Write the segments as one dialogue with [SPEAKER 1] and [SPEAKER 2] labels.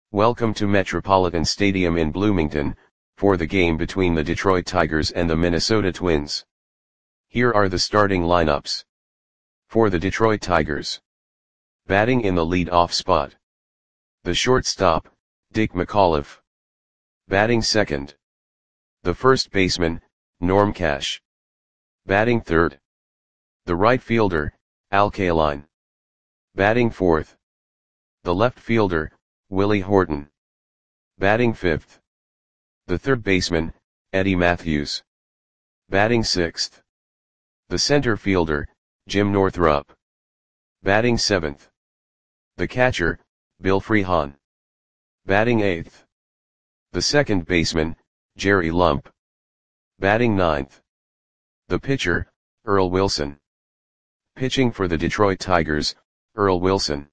[SPEAKER 1] Welcome to Metropolitan Stadium in Bloomington, for the game between the Detroit Tigers and the Minnesota Twins. Here are the starting lineups. For the Detroit Tigers. Batting in the lead-off spot. The shortstop, Dick McAuliffe. Batting second. The first baseman, Norm Cash. Batting third. The right fielder, Al Kaline. Batting fourth. The left fielder, Willie Horton. Batting fifth. The third baseman, Eddie Mathews. Batting sixth. The center fielder, Jim Northrup. Batting seventh. The catcher, Bill Freehan. Batting eighth. The second baseman, Jerry Lump. Batting ninth. The pitcher, Earl Wilson. Pitching for the Detroit Tigers, Earl Wilson.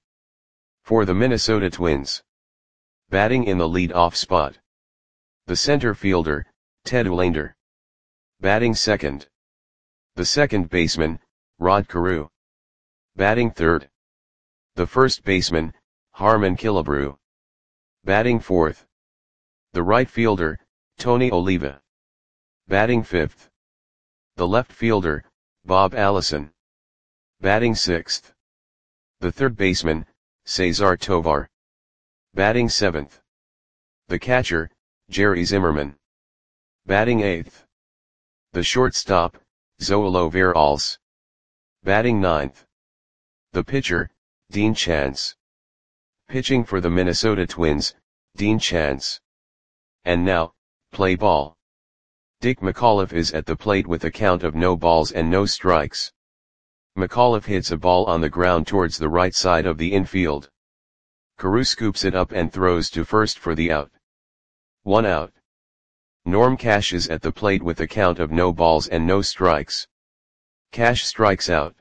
[SPEAKER 1] For the Minnesota Twins. Batting in the lead-off spot. The center fielder, Ted Olander. Batting second. The second baseman, Rod Carew. Batting third. The first baseman, Harmon Killebrew. Batting fourth. The right fielder, Tony Oliva. Batting fifth. The left fielder, Bob Allison. Batting sixth. The third baseman, Cesar Tovar. Batting seventh. The catcher, Jerry Zimmerman. Batting eighth. The shortstop, Zoilo Veralles. Batting ninth. The pitcher, Dean Chance. Pitching for the Minnesota Twins, Dean Chance. And now, play ball. Dick McAuliffe is at the plate with a count of no balls and no strikes. McAuliffe hits a ball on the ground towards the right side of the infield. Carew scoops it up and throws to first for the out. 1 out. Norm Cash is at the plate with a count of no balls and no strikes. Cash strikes out.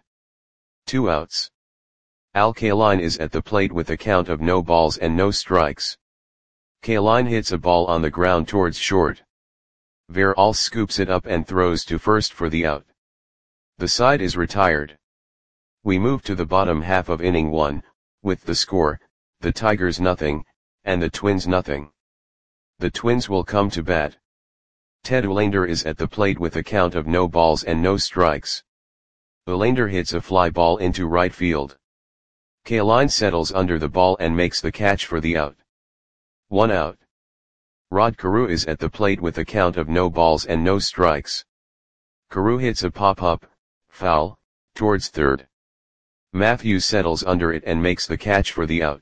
[SPEAKER 1] 2 outs. Al Kaline is at the plate with a count of no balls and no strikes. Kaline hits a ball on the ground towards short. Veralles scoops it up and throws to first for the out. The side is retired. We move to the bottom half of inning 1, with the score, the Tigers nothing, and the Twins nothing. The Twins will come to bat. Ted Olander is at the plate with a count of no balls and no strikes. Olander hits a fly ball into right field. Kaline settles under the ball and makes the catch for the out. 1 out. Rod Carew is at the plate with a count of no balls and no strikes. Carew hits a pop-up, foul, towards third. Mathews settles under it and makes the catch for the out.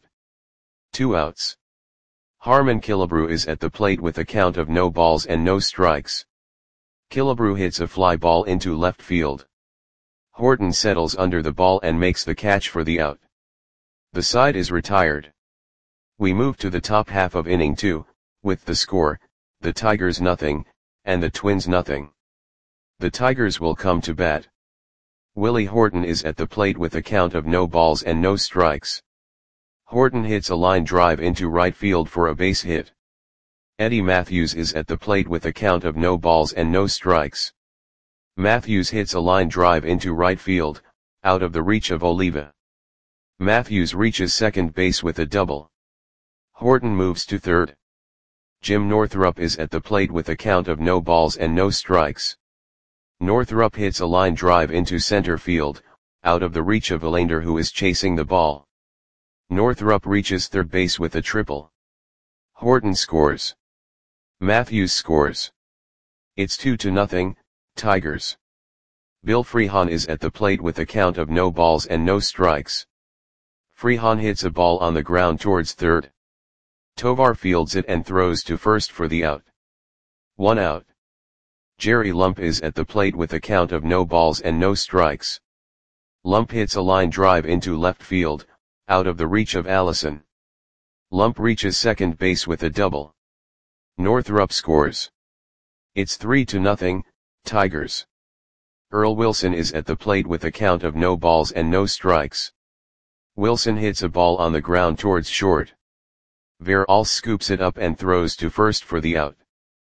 [SPEAKER 1] 2 outs. Harmon Killebrew is at the plate with a count of no balls and no strikes. Killebrew hits a fly ball into left field. Horton settles under the ball and makes the catch for the out. The side is retired. We move to the top half of inning 2, with the score, the Tigers nothing, and the Twins nothing. The Tigers will come to bat. Willie Horton is at the plate with a count of no balls and no strikes. Horton hits a line drive into right field for a base hit. Eddie Mathews is at the plate with a count of no balls and no strikes. Mathews hits a line drive into right field, out of the reach of Oliva. Mathews reaches second base with a double. Horton moves to third. Jim Northrup is at the plate with a count of no balls and no strikes. Northrup hits a line drive into center field, out of the reach of Olander, who is chasing the ball. Northrup reaches third base with a triple. Horton scores. Mathews scores. It's 2-0, Tigers. Bill Freehan is at the plate with a count of no balls and no strikes. Freehan hits a ball on the ground towards third. Tovar fields it and throws to first for the out. 1 out. Jerry Lump is at the plate with a count of no balls and no strikes. Lump hits a line drive into left field, out of the reach of Allison. Lump reaches second base with a double. Northrup scores. It's 3-0, Tigers. Earl Wilson is at the plate with a count of no balls and no strikes. Wilson hits a ball on the ground towards short. Veralles scoops it up and throws to first for the out.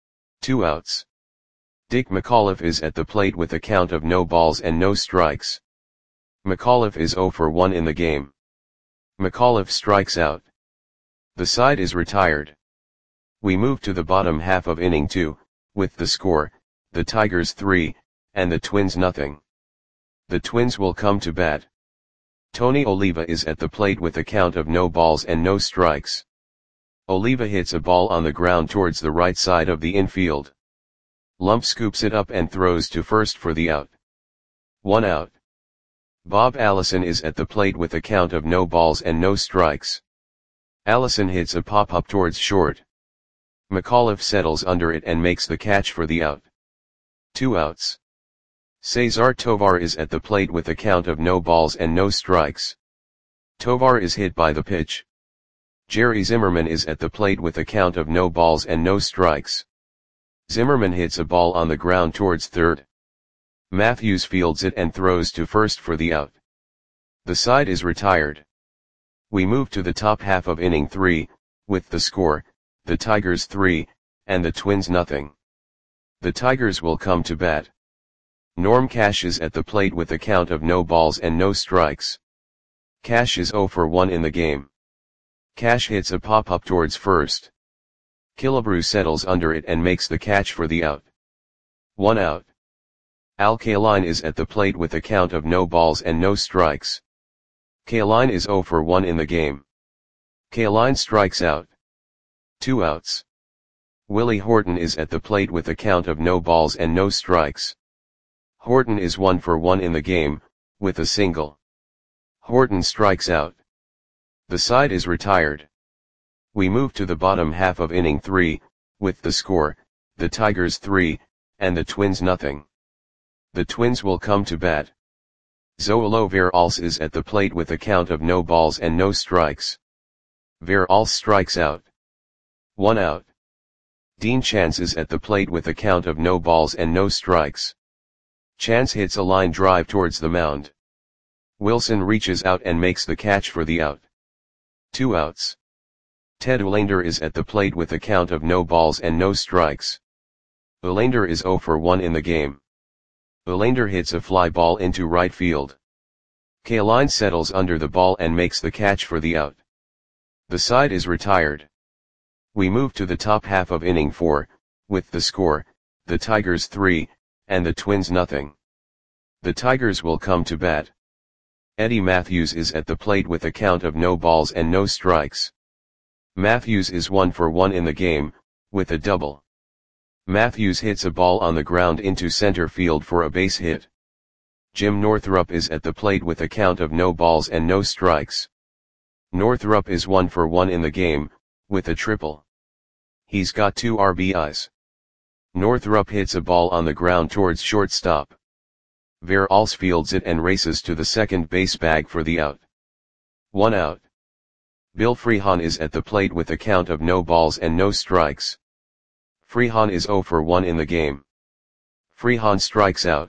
[SPEAKER 1] 2 outs. Dick McAuliffe is at the plate with a count of no balls and no strikes. McAuliffe is 0 for 1 in the game. McAuliffe strikes out. The side is retired. We move to the bottom half of inning 2, with the score, the Tigers 3, and the Twins nothing. The Twins will come to bat. Tony Oliva is at the plate with a count of no balls and no strikes. Oliva hits a ball on the ground towards the right side of the infield. Lump scoops it up and throws to first for the out. 1 out. Bob Allison is at the plate with a count of no balls and no strikes. Allison hits a pop-up towards short. McAuliffe settles under it and makes the catch for the out. 2 outs. Cesar Tovar is at the plate with a count of no balls and no strikes. Tovar is hit by the pitch. Jerry Zimmerman is at the plate with a count of no balls and no strikes. Zimmerman hits a ball on the ground towards third. Matthews fields it and throws to first for the out. The side is retired. We move to the top half of inning 3, with the score, the Tigers 3, and the Twins nothing. The Tigers will come to bat. Norm Cash is at the plate with a count of no balls and no strikes. Cash is 0 for 1 in the game. Cash hits a pop-up towards first. Killebrew settles under it and makes the catch for the out. 1 out. Al Kaline is at the plate with a count of no balls and no strikes. Kaline is 0 for 1 in the game. Kaline strikes out. 2 outs. Willie Horton is at the plate with a count of no balls and no strikes. Horton is 1 for 1 in the game, with a single. Horton strikes out. The side is retired. We move to the bottom half of inning 3, with the score, the Tigers 3, and the Twins nothing. The Twins will come to bat. Zoilo Veralles is at the plate with a count of no balls and no strikes. Veralles strikes out. 1 out. Dean Chance is at the plate with a count of no balls and no strikes. Chance hits a line drive towards the mound. Wilson reaches out and makes the catch for the out. 2 outs. Ted Uhlaender is at the plate with a count of no balls and no strikes. Uhlaender is 0 for 1 in the game. Uhlaender hits a fly ball into right field. Kaline settles under the ball and makes the catch for the out. The side is retired. We move to the top half of inning 4, with the score, the Tigers 3, and the Twins nothing. The Tigers will come to bat. Eddie Matthews is at the plate with a count of no balls and no strikes. Matthews is 1 for 1 in the game, with a double. Matthews hits a ball on the ground into center field for a base hit. Jim Northrup is at the plate with a count of no balls and no strikes. Northrup is 1 for 1 in the game, with a triple. He's got 2 RBIs. Northrup hits a ball on the ground towards shortstop. Veralles fields it and races to the second base bag for the out. 1 out. Bill Freehan is at the plate with a count of no balls and no strikes. Freehan is 0 for 1 in the game. Freehan strikes out.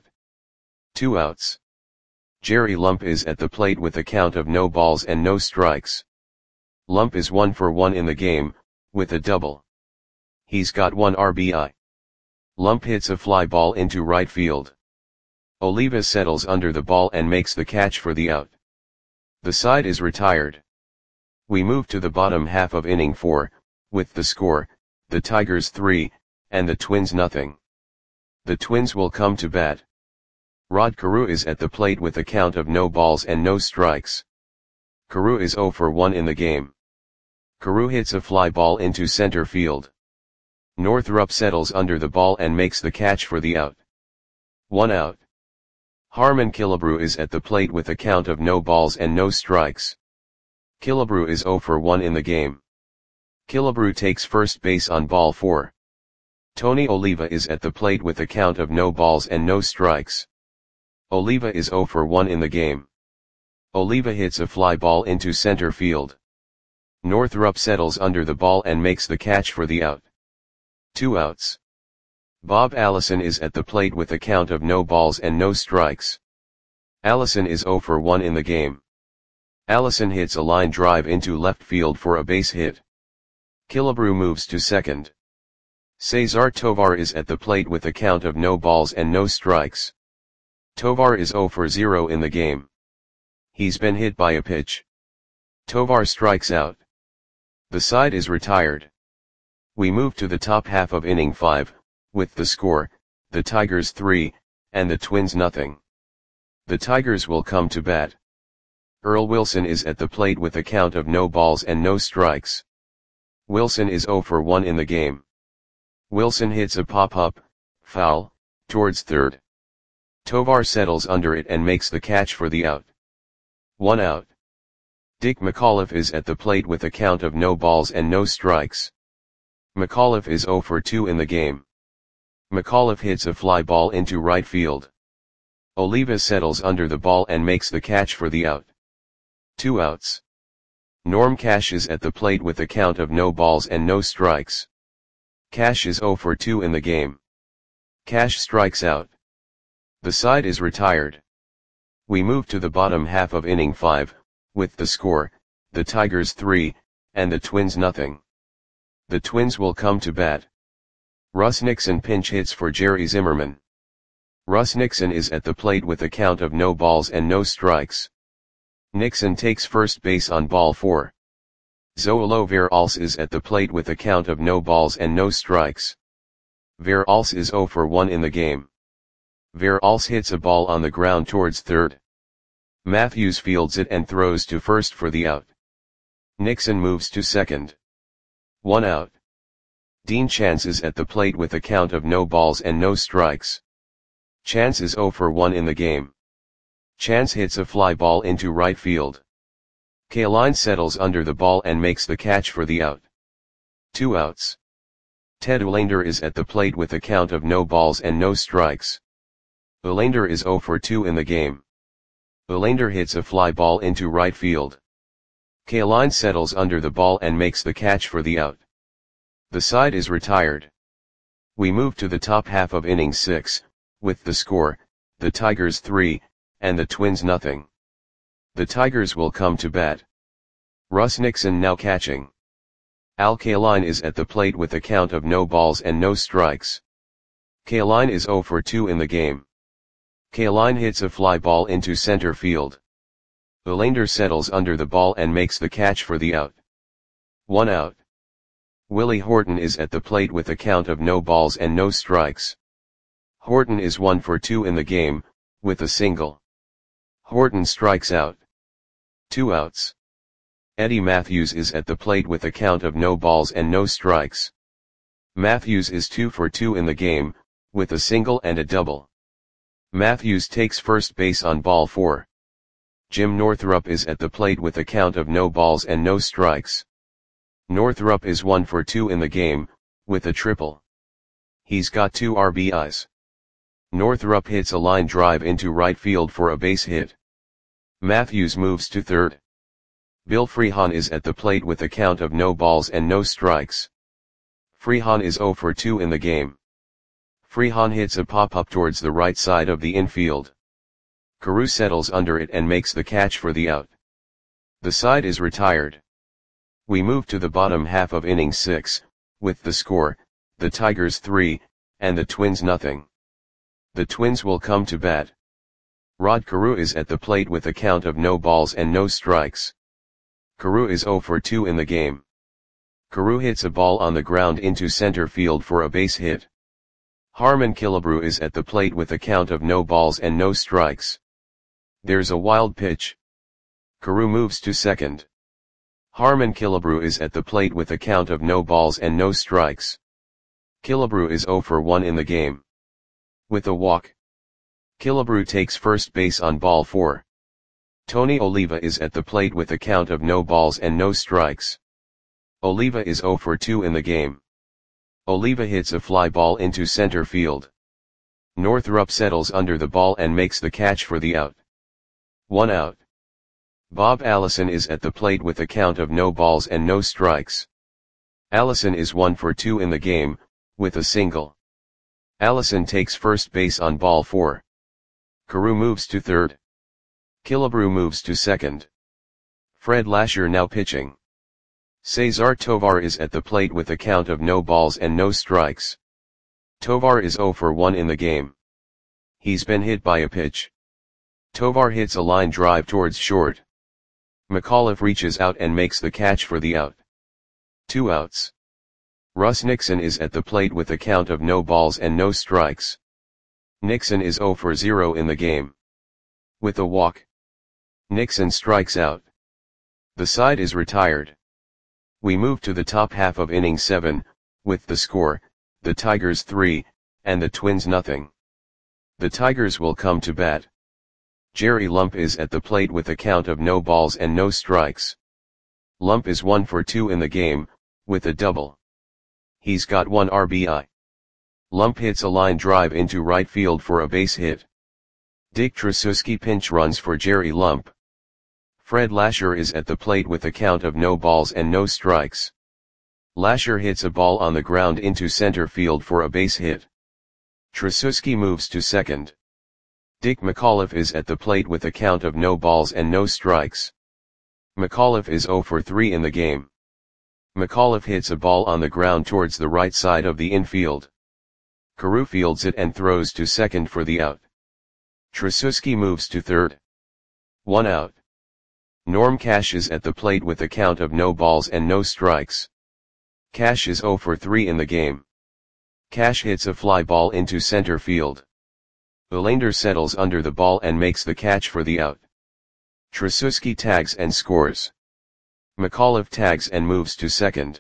[SPEAKER 1] 2 outs. Jerry Lump is at the plate with a count of no balls and no strikes. Lump is 1 for 1 in the game, with a double. He's got 1 RBI. Lump hits a fly ball into right field. Oliva settles under the ball and makes the catch for the out. The side is retired. We move to the bottom half of inning 4, with the score, the Tigers 3, and the Twins nothing. The Twins will come to bat. Rod Carew is at the plate with a count of no balls and no strikes. Carew is 0 for 1 in the game. Carew hits a fly ball into center field. Northrup settles under the ball and makes the catch for the out. 1 out. Harmon Killebrew is at the plate with a count of no balls and no strikes. Killebrew is 0 for 1 in the game. Killebrew takes first base on ball 4. Tony Oliva is at the plate with a count of no balls and no strikes. Oliva is 0 for 1 in the game. Oliva hits a fly ball into center field. Northrup settles under the ball and makes the catch for the out. 2 outs. Bob Allison is at the plate with a count of no balls and no strikes. Allison is 0 for 1 in the game. Allison hits a line drive into left field for a base hit. Killebrew moves to second. Cesar Tovar is at the plate with a count of no balls and no strikes. Tovar is 0 for 0 in the game. He's been hit by a pitch. Tovar strikes out. The side is retired. We move to the top half of inning 5, with the score, the Tigers 3, and the Twins nothing. The Tigers will come to bat. Earl Wilson is at the plate with a count of no balls and no strikes. Wilson is 0 for 1 in the game. Wilson hits a pop-up, foul, towards third. Tovar settles under it and makes the catch for the out. 1 out. Dick McAuliffe is at the plate with a count of no balls and no strikes. McAuliffe is 0 for 2 in the game. McAuliffe hits a fly ball into right field. Oliva settles under the ball and makes the catch for the out. 2 outs. Norm Cash is at the plate with a count of no balls and no strikes. Cash is 0 for 2 in the game. Cash strikes out. The side is retired. We move to the bottom half of inning 5, with the score, the Tigers 3, and the Twins nothing. The Twins will come to bat. Russ Nixon pinch hits for Jerry Zimmerman. Russ Nixon is at the plate with a count of no balls and no strikes. Nixon takes first base on ball 4. Zoilo Veralce is at the plate with a count of no balls and no strikes. Veralce is 0 for 1 in the game. Veralce hits a ball on the ground towards third. Matthews fields it and throws to first for the out. Nixon moves to second. 1 out. Dean Chance is at the plate with a count of no balls and no strikes. Chance is 0 for 1 in the game. Chance hits a fly ball into right field. Kaline settles under the ball and makes the catch for the out. 2 outs. Ted Olander is at the plate with a count of no balls and no strikes. Olander is 0 for 2 in the game. Olander hits a fly ball into right field. Kaline settles under the ball and makes the catch for the out. The side is retired. We move to the top half of inning 6, with the score, the Tigers 3, and the Twins nothing. The Tigers will come to bat. Russ Nixon now catching. Al Kaline is at the plate with a count of no balls and no strikes. Kaline is 0 for 2 in the game. Kaline hits a fly ball into center field. Olander settles under the ball and makes the catch for the out. 1 out. Willie Horton is at the plate with a count of no balls and no strikes. Horton is 1 for 2 in the game, with a single. Horton strikes out. 2 outs. Eddie Matthews is at the plate with a count of no balls and no strikes. Matthews is 2 for 2 in the game, with a single and a double. Matthews takes first base on ball 4. Jim Northrup is at the plate with a count of no balls and no strikes. Northrup is 1 for 2 in the game, with a triple. He's got 2 RBIs. Northrup hits a line drive into right field for a base hit. Matthews moves to third. Bill Freehan is at the plate with a count of no balls and no strikes. Freehan is 0 for 2 in the game. Freehan hits a pop-up towards the right side of the infield. Carew settles under it and makes the catch for the out. The side is retired. We move to the bottom half of inning 6, with the score, the Tigers 3, and the Twins nothing. The Twins will come to bat. Rod Carew is at the plate with a count of no balls and no strikes. Carew is 0 for 2 in the game. Carew hits a ball on the ground into center field for a base hit. Harmon Killebrew is at the plate with a count of no balls and no strikes. There's a wild pitch. Carew moves to second. Harmon Killebrew is at the plate with a count of no balls and no strikes. Killebrew is 0 for 1 in the game. With a walk. Killebrew takes first base on ball 4. Tony Oliva is at the plate with a count of no balls and no strikes. Oliva is 0 for 2 in the game. Oliva hits a fly ball into center field. Northrup settles under the ball and makes the catch for the out. 1 out. Bob Allison is at the plate with a count of no balls and no strikes. Allison is 1 for 2 in the game, with a single. Allison takes first base on ball 4. Carew moves to third. Killebrew moves to second. Fred Lasher now pitching. Cesar Tovar is at the plate with a count of no balls and no strikes. Tovar is 0 for 1 in the game. He's been hit by a pitch. Tovar hits a line drive towards short. McAuliffe reaches out and makes the catch for the out. 2 outs. Russ Nixon is at the plate with a count of no balls and no strikes. Nixon is 0 for 0 in the game. With a walk, Nixon strikes out. The side is retired. We move to the top half of inning 7, with the score, the Tigers 3, and the Twins nothing. The Tigers will come to bat. Jerry Lump is at the plate with a count of no balls and no strikes. Lump is 1 for 2 in the game, with a double. He's got 1 RBI. Lump hits a line drive into right field for a base hit. Dick Tracewski pinch runs for Jerry Lump. Fred Lasher is at the plate with a count of no balls and no strikes. Lasher hits a ball on the ground into center field for a base hit. Tracewski moves to second. Dick McAuliffe is at the plate with a count of no balls and no strikes. McAuliffe is 0 for 3 in the game. McAuliffe hits a ball on the ground towards the right side of the infield. Carew fields it and throws to second for the out. Tracewski moves to third. 1 out. Norm Cash is at the plate with a count of no balls and no strikes. Cash is 0 for 3 in the game. Cash hits a fly ball into center field. Uhlaender settles under the ball and makes the catch for the out. Tracewski tags and scores. McAuliffe tags and moves to second.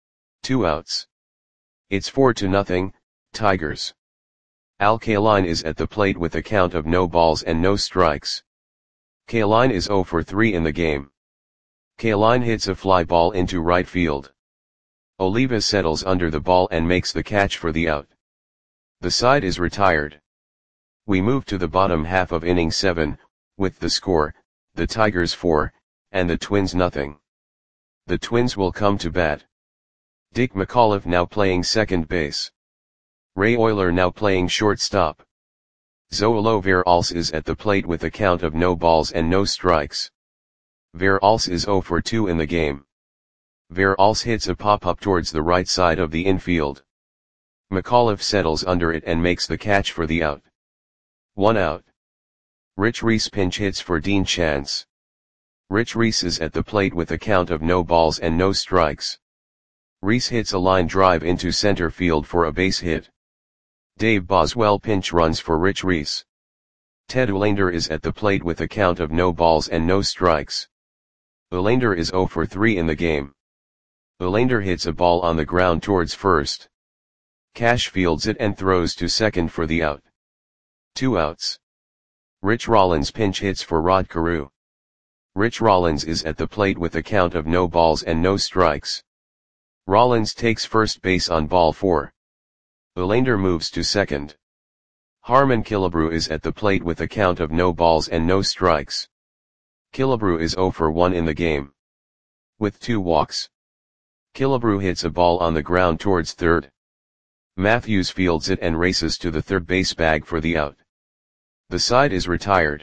[SPEAKER 1] 2 outs. It's 4-0, Tigers. Al Kaline is at the plate with a count of no balls and no strikes. Kaline is 0 for 3 in the game. Kaline hits a fly ball into right field. Oliva settles under the ball and makes the catch for the out. The side is retired. We move to the bottom half of inning 7, with the score, the Tigers 4, and the Twins nothing. The Twins will come to bat. Dick McAuliffe now playing second base. Ray Oyler now playing shortstop. Zoilo Veralce is at the plate with a count of no balls and no strikes. Veralce is 0 for 2 in the game. Veralce hits a pop-up towards the right side of the infield. McAuliffe settles under it and makes the catch for the out. 1 out. Rich Reese pinch hits for Dean Chance. Rich Reese is at the plate with a count of no balls and no strikes. Reese hits a line drive into center field for a base hit. Dave Boswell pinch runs for Rich Reese. Ted Uhlaender is at the plate with a count of no balls and no strikes. Uhlaender is 0 for 3 in the game. Uhlaender hits a ball on the ground towards first. Cash fields it and throws to second for the out. 2 outs. Rich Rollins pinch hits for Rod Carew. Rich Rollins is at the plate with a count of no balls and no strikes. Rollins takes first base on ball 4. Uhlaender moves to second. Harmon Killebrew is at the plate with a count of no balls and no strikes. Killebrew is 0 for 1 in the game. With 2 walks. Killebrew hits a ball on the ground towards third. Matthews fields it and races to the third base bag for the out. The side is retired.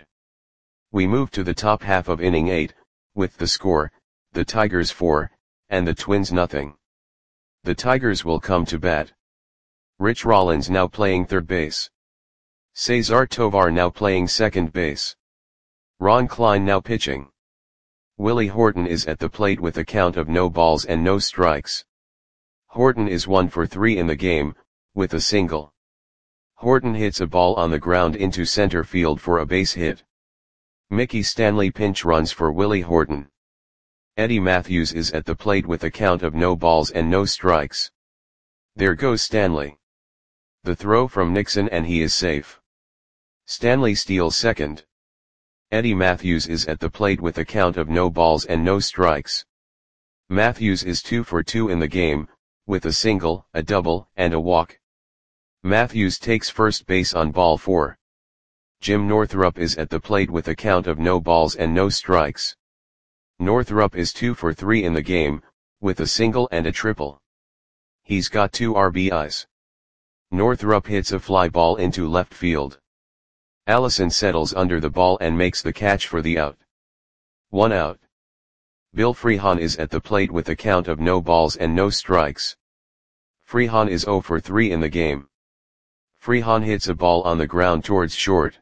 [SPEAKER 1] We move to the top half of inning 8, with the score, the Tigers 4, and the Twins nothing. The Tigers will come to bat. Rich Rollins now playing third base. Cesar Tovar now playing second base. Ron Klein now pitching. Willie Horton is at the plate with a count of no balls and no strikes. Horton is 1 for 3 in the game, with a single. Horton hits a ball on the ground into center field for a base hit. Mickey Stanley pinch runs for Willie Horton. Eddie Matthews is at the plate with a count of no balls and no strikes. There goes Stanley. The throw from Nixon and he is safe. Stanley steals second. Eddie Matthews is at the plate with a count of no balls and no strikes. Matthews is 2 for 2 in the game, with a single, a double, and a walk. Matthews takes first base on ball 4. Jim Northrup is at the plate with a count of no balls and no strikes. Northrup is 2 for 3 in the game, with a single and a triple. He's got 2 RBIs. Northrup hits a fly ball into left field. Allison settles under the ball and makes the catch for the out. 1 out. Bill Freehan is at the plate with a count of no balls and no strikes. Freehan is 0 for 3 in the game. Freehan hits a ball on the ground towards short.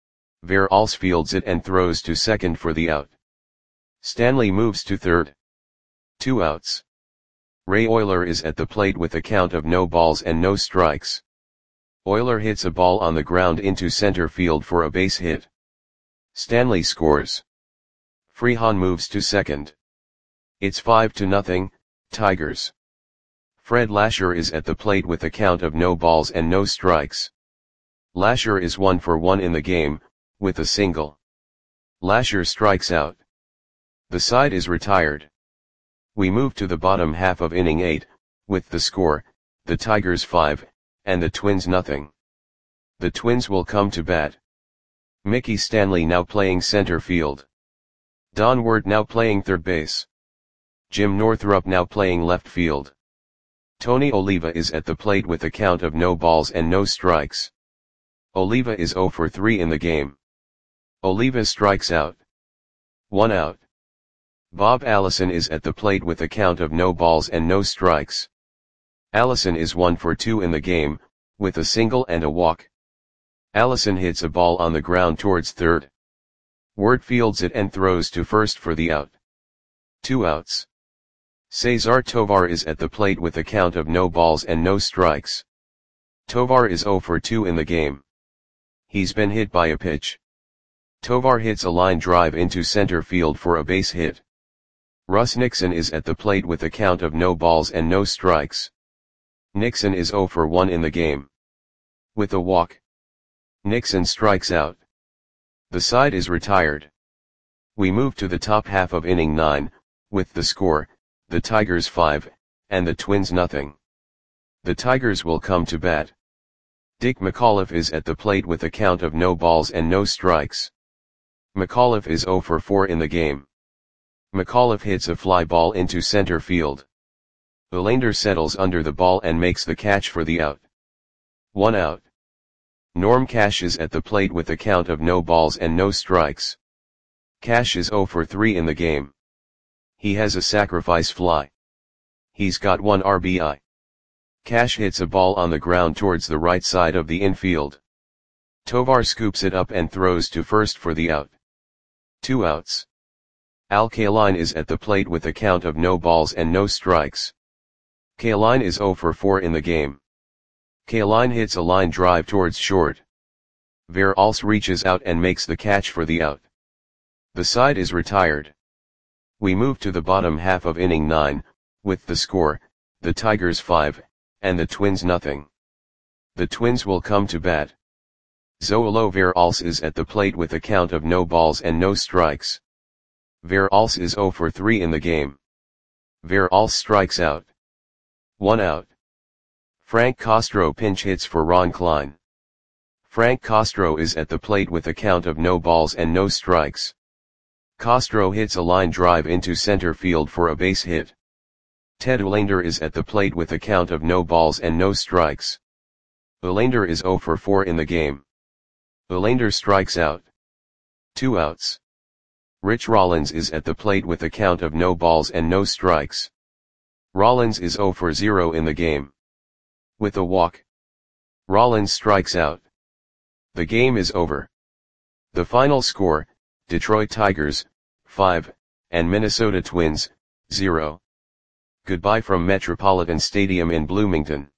[SPEAKER 1] Veralce fields it and throws to second for the out. Stanley moves to third. 2 outs. Ray Oyler is at the plate with a count of no balls and no strikes. Oyler hits a ball on the ground into center field for a base hit. Stanley scores. Freehan moves to second. It's 5-0, Tigers. Fred Lasher is at the plate with a count of no balls and no strikes. Lasher is 1 for 1 in the game, with a single. Lasher strikes out. The side is retired. We move to the bottom half of inning 8, with the score, the Tigers 5, and the Twins nothing. The Twins will come to bat. Mickey Stanley now playing center field. Don Ward now playing third base. Jim Northrup now playing left field. Tony Oliva is at the plate with a count of no balls and no strikes. Oliva is 0 for 3 in the game. Oliva strikes out. 1 out. Bob Allison is at the plate with a count of no balls and no strikes. Allison is 1 for 2 in the game, with a single and a walk. Allison hits a ball on the ground towards third. Ward fields it and throws to first for the out. 2 outs. Cesar Tovar is at the plate with a count of no balls and no strikes. Tovar is 0 for 2 in the game. He's been hit by a pitch. Tovar hits a line drive into center field for a base hit. Russ Nixon is at the plate with a count of no balls and no strikes. Nixon is 0 for 1 in the game. With a walk. Nixon strikes out. The side is retired. We move to the top half of inning 9, with the score, the Tigers 5, and the Twins nothing. The Tigers will come to bat. Dick McAuliffe is at the plate with a count of no balls and no strikes. McAuliffe is 0 for 4 in the game. McAuliffe hits a fly ball into center field. Olander settles under the ball and makes the catch for the out. 1 out. Norm Cash is at the plate with a count of no balls and no strikes. Cash is 0 for 3 in the game. He has a sacrifice fly. He's got 1 RBI. Cash hits a ball on the ground towards the right side of the infield. Tovar scoops it up and throws to first for the out. 2 outs. Al Kaline is at the plate with a count of no balls and no strikes. Kaline is 0 for 4 in the game. Kaline hits a line drive towards short. Veralce reaches out and makes the catch for the out. The side is retired. We move to the bottom half of inning 9, with the score, the Tigers 5, and the Twins nothing. The Twins will come to bat. Zoilo Veralce is at the plate with a count of no balls and no strikes. Veralce is 0 for 3 in the game. Veralce strikes out. 1 out. Frank Castro pinch hits for Ron Klein. Frank Castro is at the plate with a count of no balls and no strikes. Castro hits a line drive into center field for a base hit. Ted Olander is at the plate with a count of no balls and no strikes. Olander is 0 for 4 in the game. Olander strikes out. 2 outs. Rich Rollins is at the plate with a count of no balls and no strikes. Rollins is 0 for 0 in the game. With a walk. Rollins strikes out. The game is over. The final score, Detroit Tigers, 5, and Minnesota Twins, 0. Goodbye from Metropolitan Stadium in Bloomington.